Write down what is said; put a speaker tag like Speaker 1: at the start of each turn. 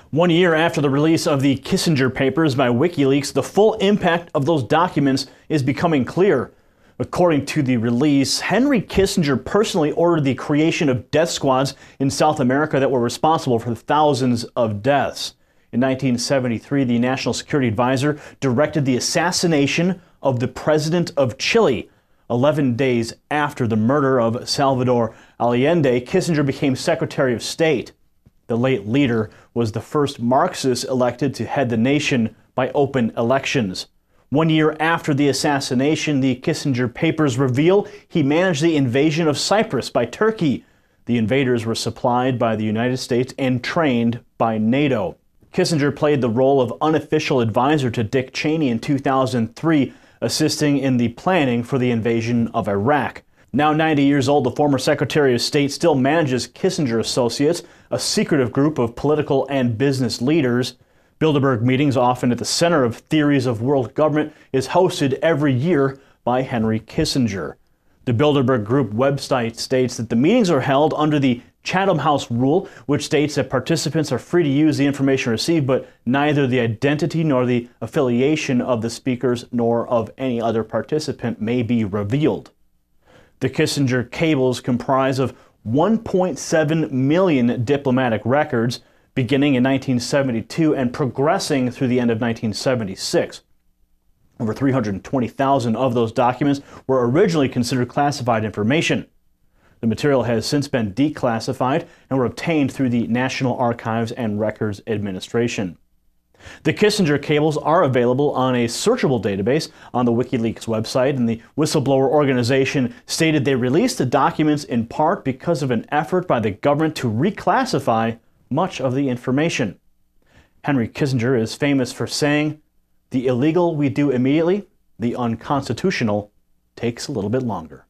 Speaker 1: 1 year after the release of the Kissinger Papers by WikiLeaks, the full impact of those documents is becoming clear. According to the release, Henry Kissinger personally ordered the creation of death squads in South America that were responsible for thousands of deaths. In 1973, the National Security Advisor directed the assassination of the President of Chile. 11 days after the murder of Salvador Allende, Kissinger became Secretary of State. The late leader was the first Marxist elected to head the nation by open elections. 1 year after the assassination, the Kissinger Papers reveal he managed the invasion of Cyprus by Turkey. The invaders were supplied by the United States and trained by NATO. Kissinger played the role of unofficial advisor to Dick Cheney in 2003, assisting in the planning for the invasion of Iraq. Now 90 years old, the former Secretary of State still manages Kissinger Associates, a secretive group of political and business leaders. Bilderberg meetings, often at the center of theories of world government, is hosted every year by Henry Kissinger. The Bilderberg Group website states that the meetings are held under the Chatham House Rule, which states that participants are free to use the information received, but neither the identity nor the affiliation of the speakers nor of any other participant may be revealed. The Kissinger cables comprise of 1.7 million diplomatic records, beginning in 1972 and progressing through the end of 1976. Over 320,000 of those documents were originally considered classified information. The material has since been declassified and were obtained through the National Archives and Records Administration. The Kissinger cables are available on a searchable database on the WikiLeaks website, and the whistleblower organization stated they released the documents in part because of an effort by the government to reclassify much of the information. Henry Kissinger is famous for saying, "The illegal we do immediately, the unconstitutional takes a little bit longer."